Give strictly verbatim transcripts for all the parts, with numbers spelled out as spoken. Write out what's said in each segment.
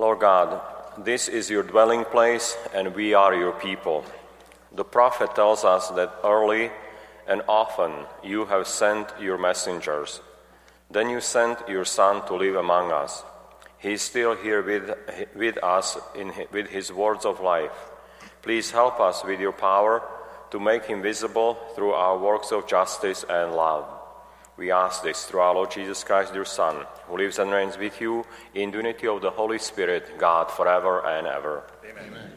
Lord God, this is your dwelling place, and we are your people. The prophet tells us that early and often you have sent your messengers. Then you sent your Son to live among us. He is still here with, with us in, with his words of life. Please help us with your power to make him visible through our works of justice and love. We ask this through our Lord Jesus Christ, your Son, who lives and reigns with you in the unity of the Holy Spirit, God, forever and ever. Amen.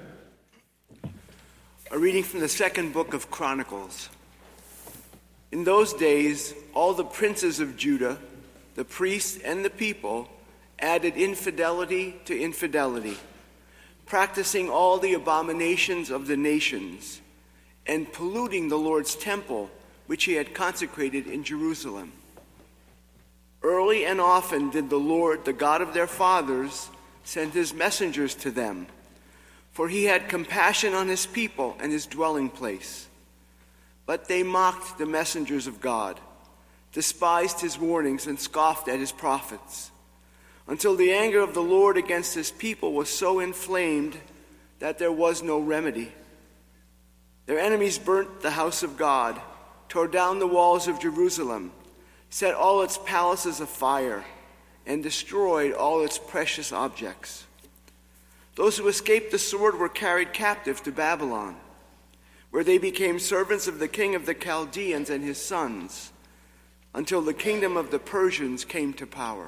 A reading from the second book of Chronicles. In those days, all the princes of Judah, the priests and the people, added infidelity to infidelity, practicing all the abominations of the nations, and polluting the Lord's temple, which he had consecrated in Jerusalem. Early and often did the Lord, the God of their fathers, send his messengers to them, for he had compassion on his people and his dwelling place. But they mocked the messengers of God, despised his warnings, and scoffed at his prophets, until the anger of the Lord against his people was so inflamed that there was no remedy. Their enemies burnt the house of God, tore down the walls of Jerusalem, set all its palaces afire, and destroyed all its precious objects. Those who escaped the sword were carried captive to Babylon, where they became servants of the king of the Chaldeans and his sons, until the kingdom of the Persians came to power.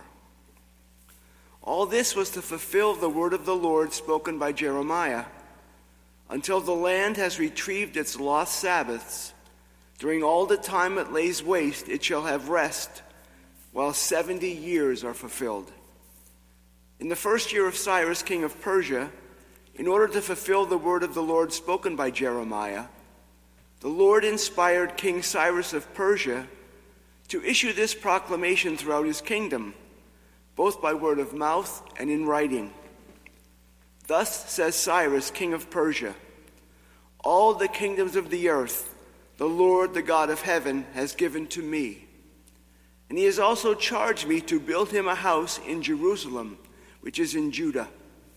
All this was to fulfill the word of the Lord spoken by Jeremiah. Until the land has retrieved its lost Sabbaths, during all the time it lays waste, it shall have rest, while seventy years are fulfilled. In the first year of Cyrus, king of Persia, in order to fulfill the word of the Lord spoken by Jeremiah, the Lord inspired King Cyrus of Persia to issue this proclamation throughout his kingdom, both by word of mouth and in writing. Thus says Cyrus, king of Persia, all the kingdoms of the earth the Lord, the God of heaven, has given to me. And he has also charged me to build him a house in Jerusalem, which is in Judah.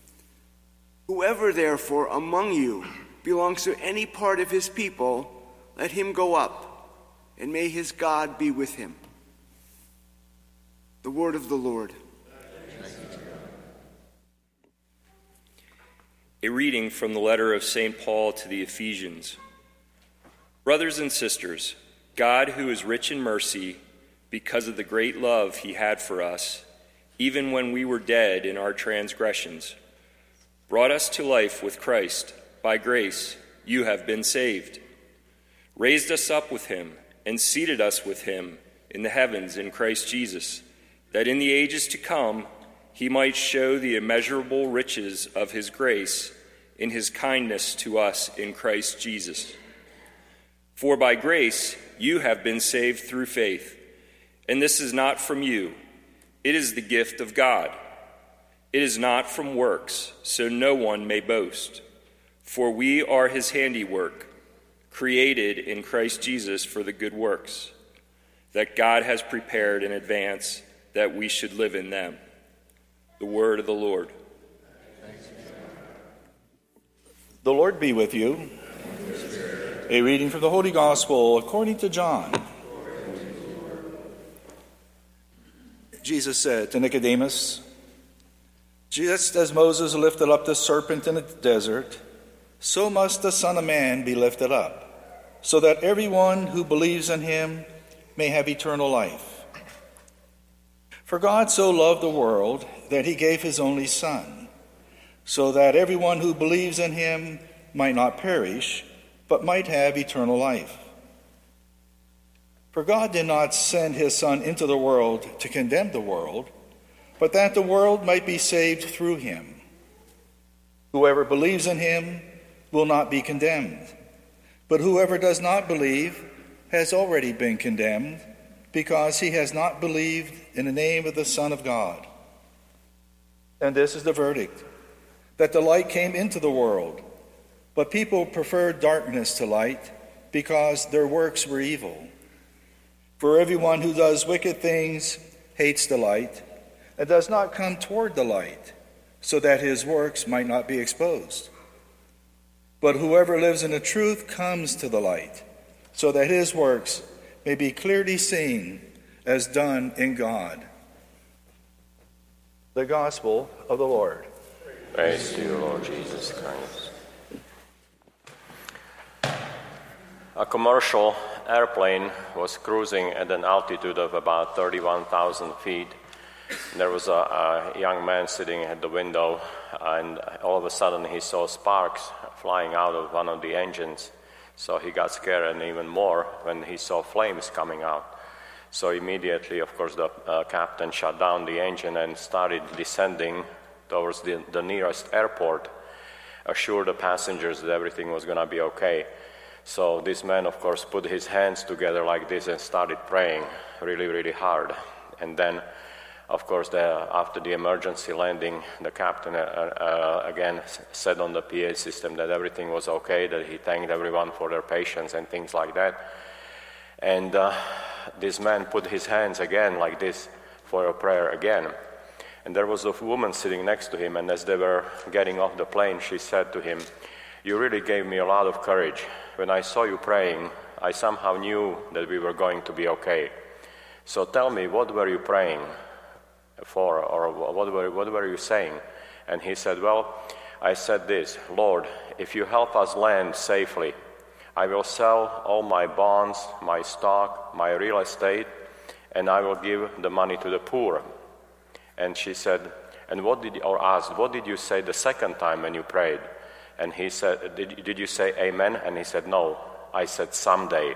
Whoever, therefore, among you belongs to any part of his people, let him go up, and may his God be with him. The word of the Lord. A reading from the letter of Saint Paul to the Ephesians. Brothers and sisters, God, who is rich in mercy, because of the great love he had for us, even when we were dead in our transgressions, brought us to life with Christ. By grace you have been saved, raised us up with him, and seated us with him in the heavens in Christ Jesus, that in the ages to come he might show the immeasurable riches of his grace in his kindness to us in Christ Jesus. For by grace you have been saved through faith, and this is not from you. It is the gift of God. It is not from works, so no one may boast. For we are his handiwork, created in Christ Jesus for the good works, that God has prepared in advance that we should live in them. The word of the Lord. The Lord be with you. A reading from the Holy Gospel according to John. Jesus said to Nicodemus, just as Moses lifted up the serpent in the desert, so must the Son of Man be lifted up, so that everyone who believes in him may have eternal life. For God so loved the world that he gave his only Son, so that everyone who believes in him might not perish, but might have eternal life. For God did not send his Son into the world to condemn the world, but that the world might be saved through him. Whoever believes in him will not be condemned, but whoever does not believe has already been condemned, because he has not believed in the name of the Son of God. And this is the verdict, that the light came into the world, but people preferred darkness to light, because their works were evil. For everyone who does wicked things hates the light, and does not come toward the light, so that his works might not be exposed. But whoever lives in the truth comes to the light, so that his works may be clearly seen as done in God. The Gospel of the Lord. Praise to you, Lord Jesus Christ. A commercial airplane was cruising at an altitude of about thirty-one thousand feet. There was a, a young man sitting at the window, and all of a sudden he saw sparks flying out of one of the engines. So he got scared, and even more when he saw flames coming out. So immediately, of course, the uh, captain shut down the engine and started descending towards the, the nearest airport, assured the passengers that everything was going to be okay. So this man, of course, put his hands together like this and started praying really, really hard. And then, of course, the, after the emergency landing, the captain uh, uh, again said on the P A system that everything was okay, that he thanked everyone for their patience and things like that. And uh, this man put his hands again like this for a prayer again. And there was a woman sitting next to him, and as they were getting off the plane, she said to him, "You really gave me a lot of courage. When I saw you praying, I somehow knew that we were going to be okay. So tell me, what were you praying for, or what were, what were you saying?" And he said, "Well, I said this, Lord, if you help us land safely, I will sell all my bonds, my stock, my real estate, and I will give the money to the poor." And she said, and what did, or asked, "What did you say the second time when you prayed?" And he said, did, did you say amen? And he said, "No, I said someday."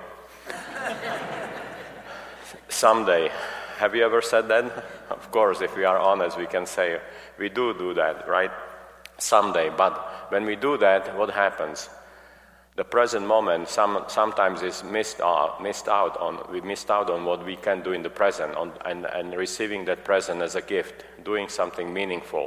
Someday. Have you ever said that? Of course, if we are honest, we can say we do do that, right? Someday. But when we do that, what happens? The present moment some, sometimes is missed, uh, missed out on. We missed out on what we can do in the present, on, and, and receiving that present as a gift, doing something meaningful.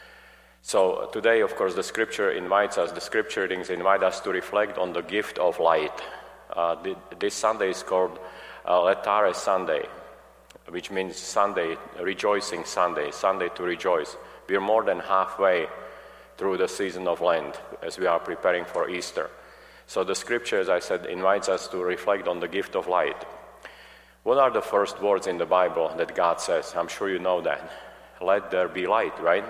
So today, of course, the Scripture invites us. The Scripture readings invite us to reflect on the gift of light. Uh, the, this Sunday is called uh, Laetare Sunday, which means Sunday, rejoicing Sunday, Sunday to rejoice. We are more than halfway through the season of Lent as we are preparing for Easter. So the Scripture, as I said, invites us to reflect on the gift of light. What are the first words in the Bible that God says? I'm sure you know that. Let there be light, right?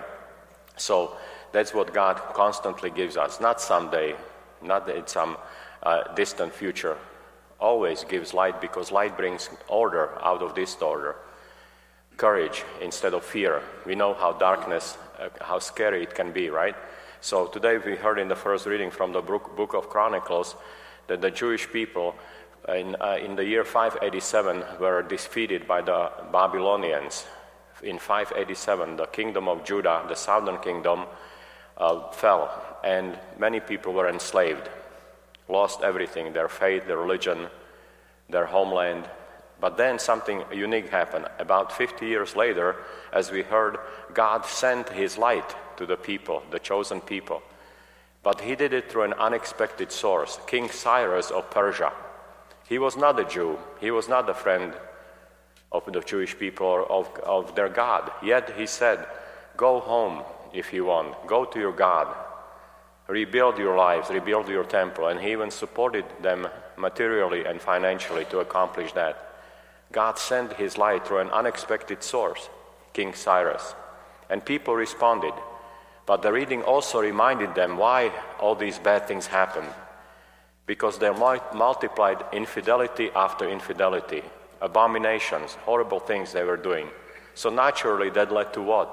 So that's what God constantly gives us. Not someday, not in some uh, distant future. Always gives light, because light brings order out of disorder. Courage instead of fear. We know how darkness, uh, how scary it can be, right? So today we heard in the first reading from the book, book of Chronicles that the Jewish people in, uh, in the year five eighty-seven were defeated by the Babylonians. In five eighty-seven, the kingdom of Judah, the southern kingdom, uh, fell, and many people were enslaved, lost everything, their faith, their religion, their homeland. But then something unique happened. About fifty years later, as we heard, God sent his light to the people, the chosen people. But he did it through an unexpected source, King Cyrus of Persia. He was not a Jew. He was not a friend of the Jewish people or of, of their God. Yet he said, "Go home if you want. Go to your God. Rebuild your lives, rebuild your temple." And he even supported them materially and financially to accomplish that. God sent his light through an unexpected source, King Cyrus. And people responded. But the reading also reminded them why all these bad things happened. Because they multiplied infidelity after infidelity, abominations, horrible things they were doing. So naturally that led to what?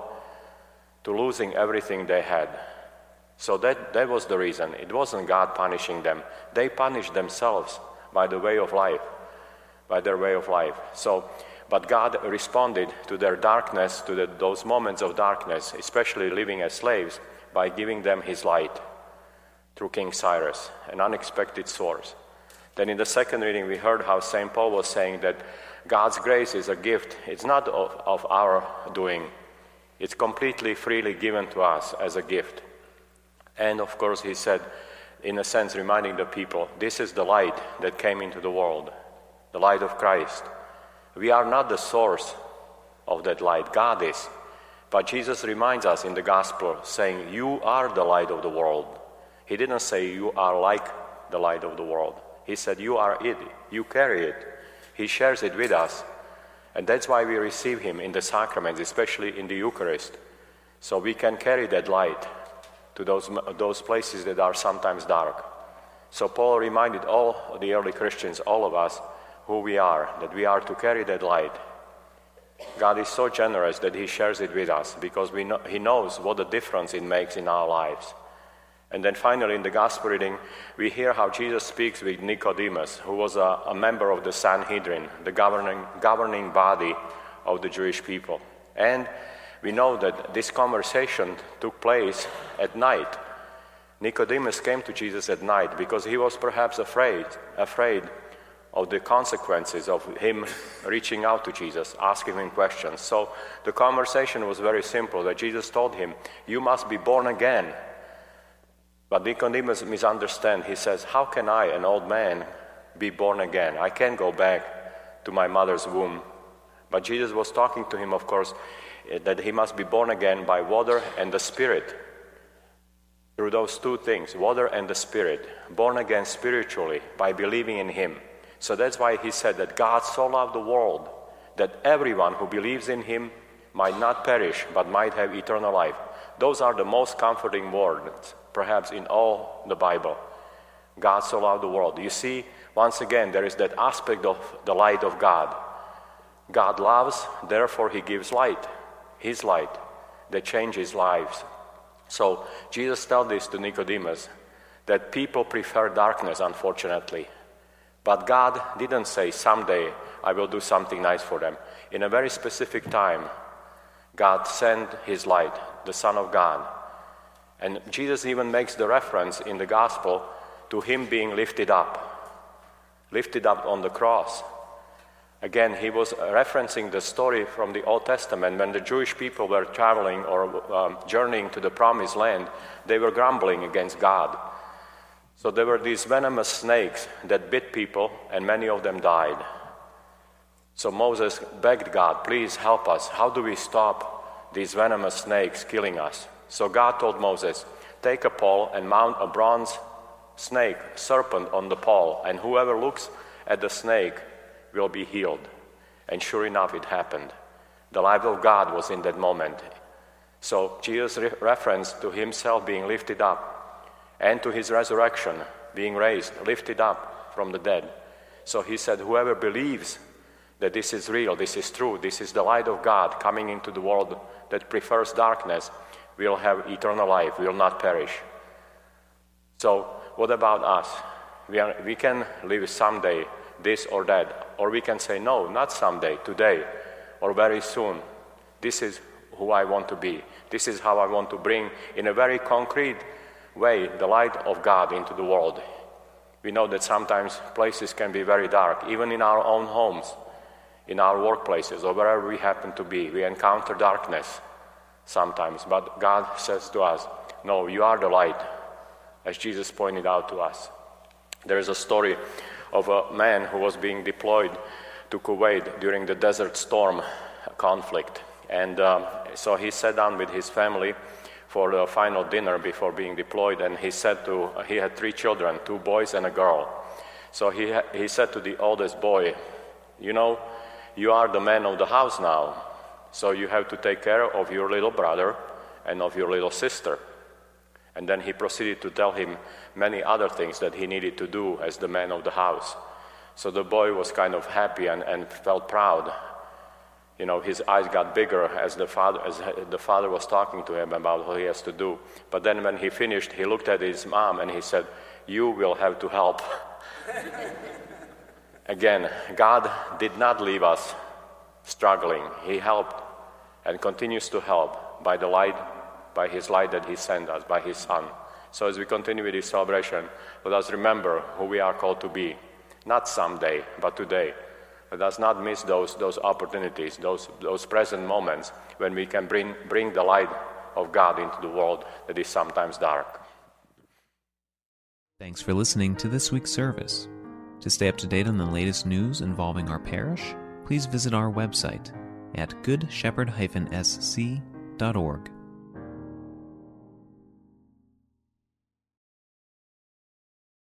To losing everything they had. So that, that was the reason. It wasn't God punishing them. They punished themselves by the way of life, by their way of life. So, but God responded to their darkness, to the, those moments of darkness, especially living as slaves, by giving them his light through King Cyrus, an unexpected source. Then in the second reading we heard how Saint Paul was saying that God's grace is a gift. It's not of, of our doing. It's completely freely given to us as a gift. And of course he said, in a sense reminding the people, this is the light that came into the world, the light of Christ. We are not the source of that light. God is. But Jesus reminds us in the gospel, saying, you are the light of the world. He didn't say you are like the light of the world. He said you are it, you carry it. He shares it with us. And that's why we receive him in the sacraments, especially in the Eucharist. So we can carry that light to those, those places that are sometimes dark. So Paul reminded all the early Christians, all of us, who we are, that we are to carry that light. God is so generous that he shares it with us because we know, he knows what a difference it makes in our lives. And then finally in the gospel reading, we hear how Jesus speaks with Nicodemus, who was a, a member of the Sanhedrin, the governing, governing body of the Jewish people. And we know that this conversation took place at night. Nicodemus came to Jesus at night because he was perhaps afraid, afraid of the consequences of him reaching out to Jesus, asking him questions. So the conversation was very simple, that Jesus told him, you must be born again. But Nicodemus misunderstands. He says, how can I, an old man, be born again? I can't go back to my mother's womb. But Jesus was talking to him, of course, that he must be born again by water and the Spirit. Through those two things, water and the Spirit, born again spiritually by believing in him. So that's why he said that God so loved the world that everyone who believes in him might not perish but might have eternal life. Those are the most comforting words, perhaps in all the Bible. God so loved the world. You see, once again, there is that aspect of the light of God. God loves, therefore he gives light, his light, that changes lives. So Jesus tells this to Nicodemus, that people prefer darkness, unfortunately. But God didn't say, someday I will do something nice for them. In a very specific time, God sent his light, the Son of God. And Jesus even makes the reference in the gospel to him being lifted up, lifted up on the cross. Again, he was referencing the story from the Old Testament when the Jewish people were traveling or um, journeying to the Promised Land. They were grumbling against God. So there were these venomous snakes that bit people, and many of them died. So Moses begged God, please help us. How do we stop these venomous snakes killing us? So God told Moses, take a pole and mount a bronze snake, serpent on the pole, and whoever looks at the snake will be healed. And sure enough, it happened. The life of God was in that moment. So Jesus re- referenced to himself being lifted up, and to his resurrection, being raised, lifted up from the dead. So he said, whoever believes that this is real, this is true, this is the light of God coming into the world that prefers darkness, will have eternal life, will not perish. So what about us? We, are, we can live someday this or that, or we can say, no, not someday, today, or very soon. This is who I want to be. This is how I want to bring, in a very concrete way, the light of God into the world. We know that sometimes places can be very dark, even in our own homes, in our workplaces, or wherever we happen to be. We encounter darkness sometimes, but God says to us, no, you are the light, as Jesus pointed out to us. There is a story of a man who was being deployed to Kuwait during the Desert Storm conflict. And um, so he sat down with his family for the final dinner before being deployed, and he said to, he had three children, two boys and a girl. So he, he said to the oldest boy, you know, you are the man of the house now, so you have to take care of your little brother and of your little sister. And then he proceeded to tell him many other things that he needed to do as the man of the house. So the boy was kind of happy and, and felt proud. You know, his eyes got bigger as the father as the father was talking to him about what he has to do. But then when he finished, he looked at his mom and he said, you will have to help. Again, God did not leave us struggling. He helped and continues to help by the light, by his light that he sent us, by his Son. So as we continue with this celebration, let us remember who we are called to be. Not someday, but today. Let us not miss those, those opportunities, those, those present moments when we can bring, bring the light of God into the world that is sometimes dark. Thanks for listening to this week's service. To stay up to date on the latest news involving our parish, please visit our website at good shepherd dash s c dot org.